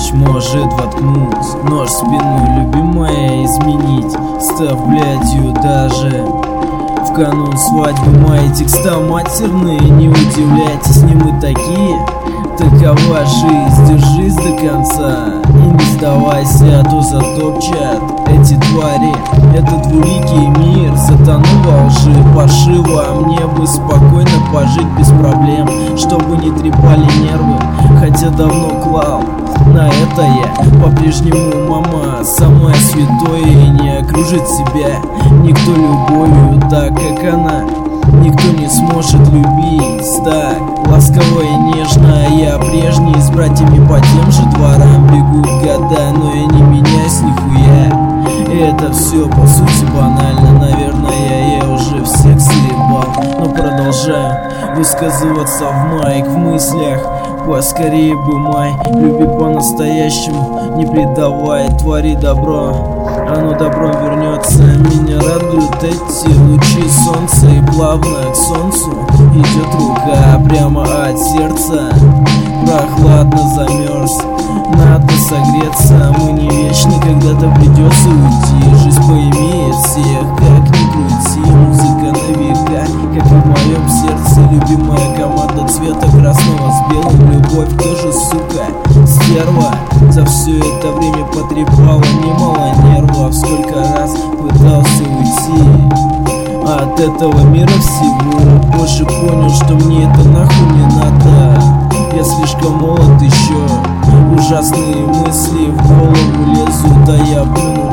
ночь может воткнуть нож в спину, любимая, изменить, став блядью даже в канун свадьбы. Мои текста матерные, не удивляйтесь, не мы такие. Такова жизнь, держись до конца и не сдавайся, а то затопчат эти твари. Это двуликий мир, затонул во лжи, пошиво. А мне бы спокойно пожить без проблем, чтобы не трепали нервы, хотя давно клал на это я. По-прежнему мама самая святое, и не окружит себя никто любовью так, как она. Никто не сможет любить так ласково и нежно. Я прежний, с братьями по тем же дворам бегут года, но я не меняюсь нихуя. И это все по сути банально. Наверное, я уже всех съебал, но продолжаю высказываться в майк, в мыслях. Поскорее бы май, люби по-настоящему, не предавай, твори добро, оно добром вернется. Меня радуют эти лучи солнца, и плавно к солнцу идет рука прямо от сердца. Прохладно замерз, надо согреться. Мы не вечны, когда-то придется уйти. Жизнь поимеет всех, как ни крути. Музыка на века, как и в моем сердце. Любимая команда цвета красного с белым. Любовь тоже, сука, стерва. За все это время потрепала немало нервов. Сколько раз пытался уйти от этого мира всего. Позже понял, что мне это нахуй не надо. Я слишком молод еще. Ужасные мысли в голову лезут, а я плюнул